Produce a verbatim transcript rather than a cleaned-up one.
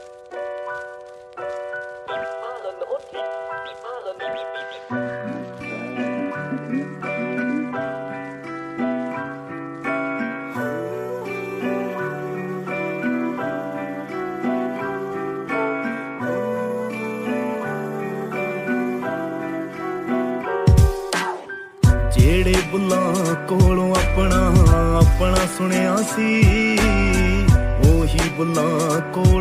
ਜਿਹੜੇ ਬੁੱਲਾਂ ਕੋਲੋਂ ਆਪਣਾ ਆਪਣਾ ਸੁਣਿਆ ਸੀ ਉਹੀ ਬੁੱਲਾਂ ਕੋਲ